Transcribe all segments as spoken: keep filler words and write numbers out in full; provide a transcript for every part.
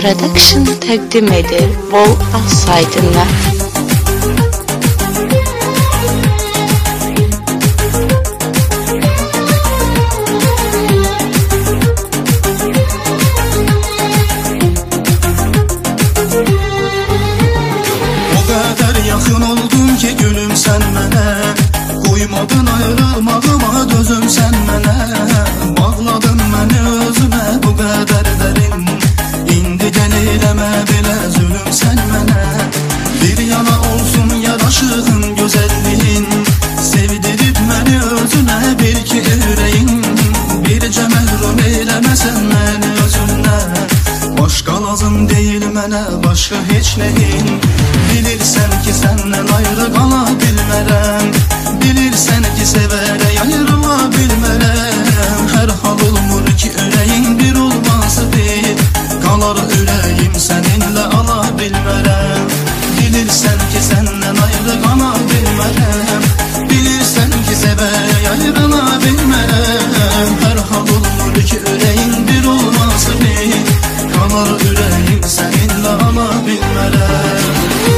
Production təqdim edir Vol As saytından. Yaxın oldun ki gülüm sen mənə, qoymadın ayrılmağıma dözüm sen mənə. Bağladın məni özünə bu qədər dərin, indi gəl eləmə belə zülüm sen mənə. Bir yana olsun yaraşığın gözəlliyin, sevdirib məni özünə bil ki ürəyin. Bircə məhrum eləməsən məni özünə, başqa lazım deyil mənə başqa heç nəyin. Bilirsən ki səndən ayrı qala bilmərəm, bilirsən ki sevərək ayrıla bilmərəm. Hər hal olmur ki ürəyin bir olması deyil, qalar ürəyim səninlə ala bilmərəm. Bilirsən ki səndən ayrı qala bilmərəm, bilirsən ki sevərək ayrıla bilmərəm. Hər hal olmur ki ürəyin bir olması deyil, qalar ürəyim səninlə ala bilmərəm.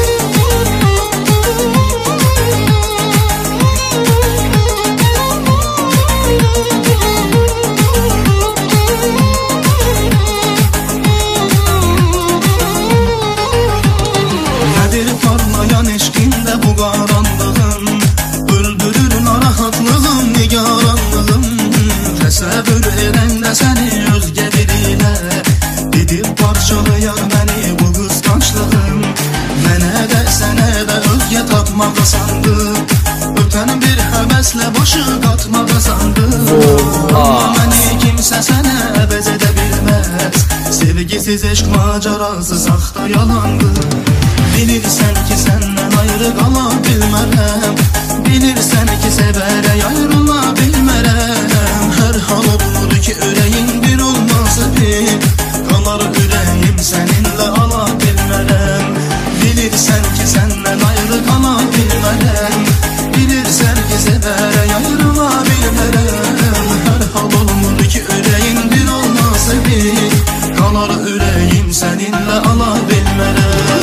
Parlayan eşqimdə bu qaranlığım, öldürür narahatlığım, nigaranlığım. Təsəvvür edəndə səni özgə birilə, edib parçalayar məni bu qısqanclığım. Mənə də sənə də özgə tapmaq asandı, ötən bir həvəslə başı qatmaq asandı. Amma məni kimsə sənə əvəz edə bilməz, sevgisiz eşq macarası saxta yalandı. Bilirsən ki səndən ayrı qala bilmərəm, bilirsən ki sevərək ayrıla bilmərəm. Hər hal olur ki ürəyin bir olması bil, qalar ürəyim səninlə ala bilmərəm. Bilirsən ki səndən ayrı qala bilmərəm, bilirsən ki sevərək ayrıla bilmərəm. Hər hal olmur ki ürəyin bir olması bil, qalar ürəyim səninlə ala bilmərəm.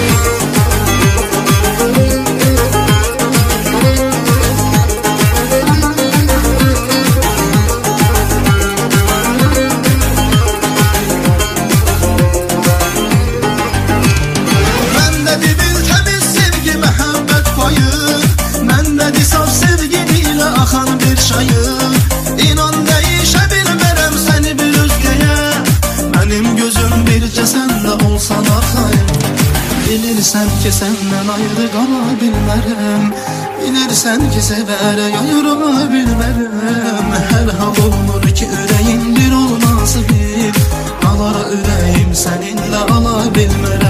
İnan dəyişə bilmərəm səni bir özgəyə, mənim gözüm bircə səndə olsan arxayım. Bilirsən ki səndən ayrı qala bilmərəm, bilirsən ki sevərək ayrıla bilmərəm. Hər hal olmur ki ürəyin bir olması bil, qalar ürəyim səninlə ala bilmərəm.